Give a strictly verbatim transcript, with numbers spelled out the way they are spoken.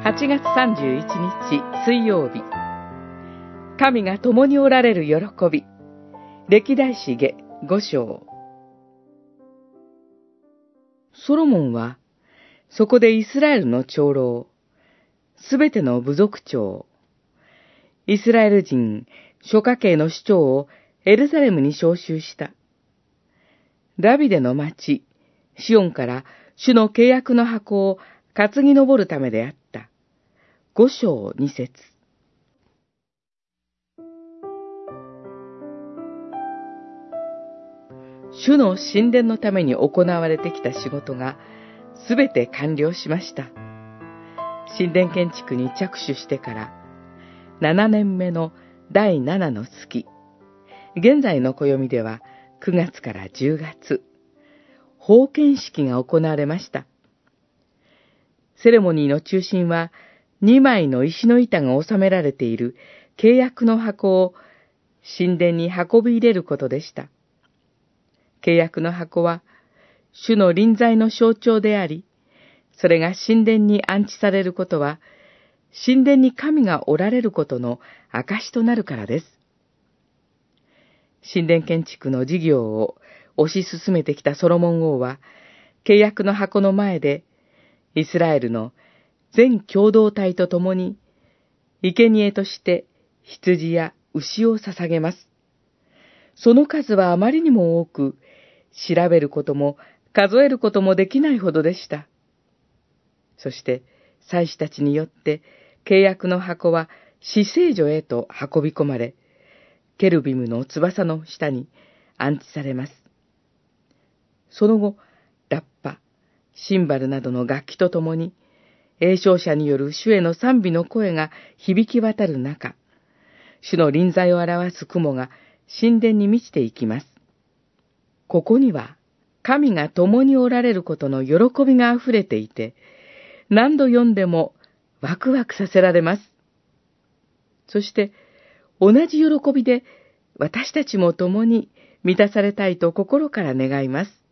はちがつさんじゅういちにち水曜日、神が共におられる喜び。歴代史下ご章。ソロモンはそこでイスラエルの長老、すべての部族長、イスラエル人諸家系の首長をエルサレムに召集した。ダビデの町シオンから主の契約の箱を担ぎ上るためであった。五章二節。主の神殿のために行われてきた仕事がすべて完了しました。神殿建築に着手してからななねんめのだいななの月、現在の暦ではくがつからじゅうがつ、封建式が行われました。セレモニーの中心はにまいの石の板が収められている契約の箱を神殿に運び入れることでした。契約の箱は主の臨在の象徴であり、それが神殿に安置されることは、神殿に神がおられることの証となるからです。神殿建築の事業を推し進めてきたソロモン王は、契約の箱の前で、イスラエルの全共同体と共に、生贄として羊や牛を捧げます。その数はあまりにも多く、調べることも数えることもできないほどでした。そして、祭司たちによって契約の箱は至聖所へと運び込まれ、ケルビムの翼の下に安置されます。その後、ラッパ、シンバルなどの楽器とともに、栄唱者による主への賛美の声が響き渡る中、主の臨在を表す雲が神殿に満ちていきます。ここには、神が共におられることの喜びがあふれていて、何度読んでもワクワクさせられます。そして、同じ喜びで私たちも共に満たされたいと心から願います。